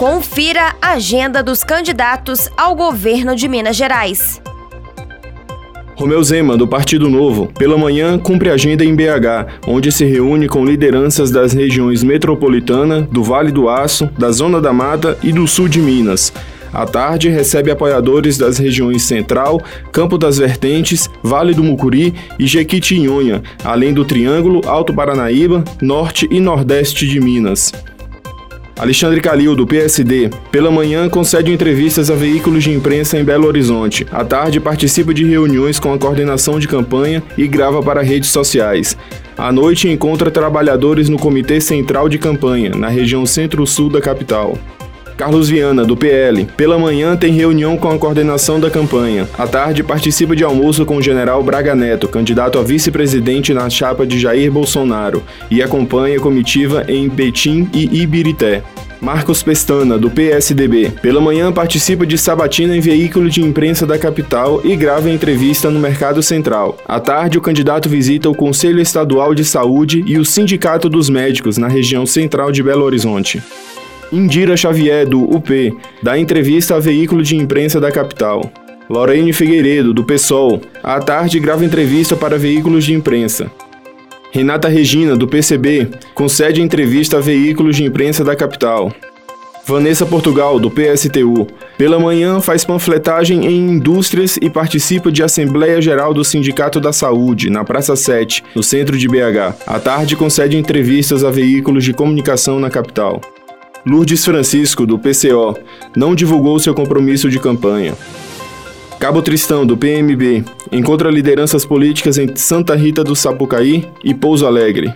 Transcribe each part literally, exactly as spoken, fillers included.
Confira a agenda dos candidatos ao governo de Minas Gerais. Romeu Zema, do Partido Novo, pela manhã cumpre agenda em B H, onde se reúne com lideranças das regiões metropolitana, do Vale do Aço, da Zona da Mata e do Sul de Minas. À tarde, recebe apoiadores das regiões Central, Campo das Vertentes, Vale do Mucuri e Jequitinhonha, além do Triângulo, Alto Paranaíba, Norte e Nordeste de Minas. Alexandre Calil, do P S D, pela manhã concede entrevistas a veículos de imprensa em Belo Horizonte. À tarde, participa de reuniões com a coordenação de campanha e grava para redes sociais. À noite, encontra trabalhadores no Comitê Central de Campanha, na região centro-sul da capital. Carlos Viana, do P L, pela manhã tem reunião com a coordenação da campanha. À tarde, participa de almoço com o general Braga Neto, candidato a vice-presidente na chapa de Jair Bolsonaro, e acompanha a comitiva em Betim e Ibirité. Marcos Pestana, do P S D B, pela manhã participa de sabatina em veículo de imprensa da capital e grava entrevista no Mercado Central. À tarde, o candidato visita o Conselho Estadual de Saúde e o Sindicato dos Médicos na região central de Belo Horizonte. Indira Xavier, do U P, dá entrevista a veículo de imprensa da capital. Lorene Figueiredo, do PSOL, à tarde grava entrevista para veículos de imprensa. Renata Regina, do P C B, concede entrevista a veículos de imprensa da capital. Vanessa Portugal, do P S T U, pela manhã faz panfletagem em indústrias e participa de Assembleia Geral do Sindicato da Saúde, na Praça sete, no centro de B H. À tarde concede entrevistas a veículos de comunicação na capital. Lourdes Francisco, do P C O, não divulgou seu compromisso de campanha. Cabo Tristão, do P M B, encontra lideranças políticas em Santa Rita do Sapucaí e Pouso Alegre.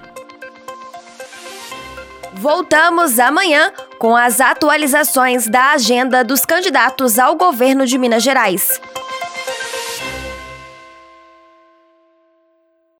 Voltamos amanhã com as atualizações da agenda dos candidatos ao governo de Minas Gerais.